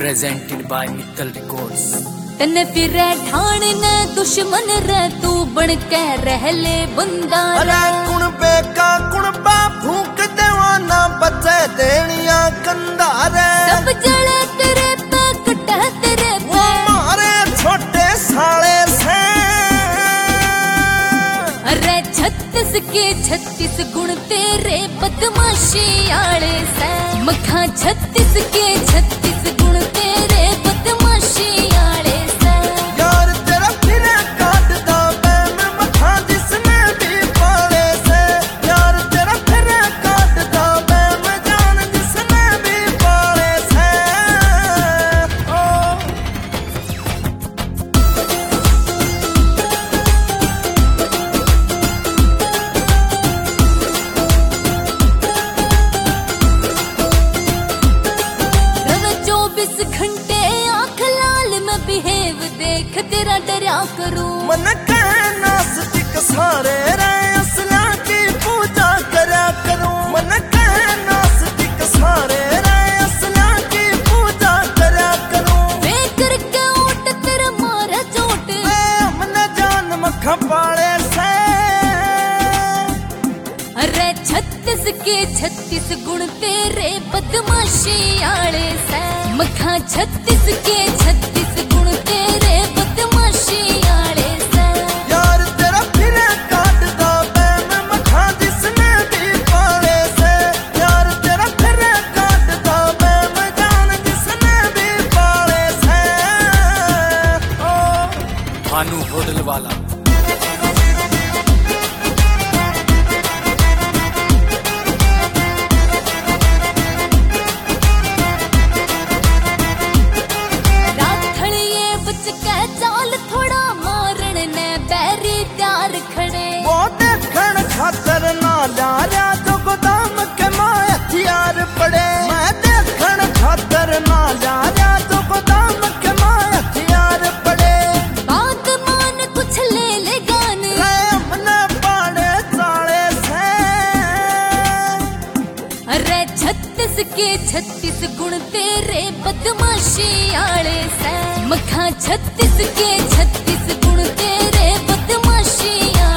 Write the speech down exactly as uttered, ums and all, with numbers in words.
presented by Mittal Records। तने फिर ठाण ने दुश्मन रे तू बन के रह ले बंदा। अरे कुण बेका कुण बा फूक देवाना बचे देनिया कंधा रे। सब जले तेरे पे कटा तेरे पे मारे छोटे साले से। अरे छत्तीस के छत्तीस गुण तेरे बदमाशी आले से। मखा छत्तीस के छत्तीस गुण तेरे बदमाशी आले से। यार तेरा फिर काटदा बैम मखा जिसने भी पाले से। यार तेरा फिर काटदा बैम जान जिसने भी पाले से। ओ चौबीस घंटे आंख लाल में बिहेव देख तेरा डरा करूं। मन कहना सतिक सारे रे असला की पूजा करा करूं। मन कहना सतिक सारे रे असला की पूजा करा करूं। वे करके ओट तेरा मारा चोट मन जान मखा पाले से। अरे छत्तीस के छत्तीस गुण तेरे बदमाशी आले से। मखा छत्तीस के छत्तीस गुण तेरे बदमाशी आले से। यार तेरा फिर काटदा बैम मखा जिसने भी पाले से। यार तेरा फिर काटदा बैम जान जिसने भी पाले से। ओ भानु होडल वाला। खातर ना लाया जो गोदाम के मां हथियार पड़े। मैं देखन खातर ना लाया जो गोदाम के मां हथियार पड़े। बात मान कुछ ले ले गान हमने पाड़े चाले से। अरे छत्तीस के छत्तीस गुण तेरे बदमाशी आले से। मखा छत्तीस के छत्तीस गुण तेरे बदमाशी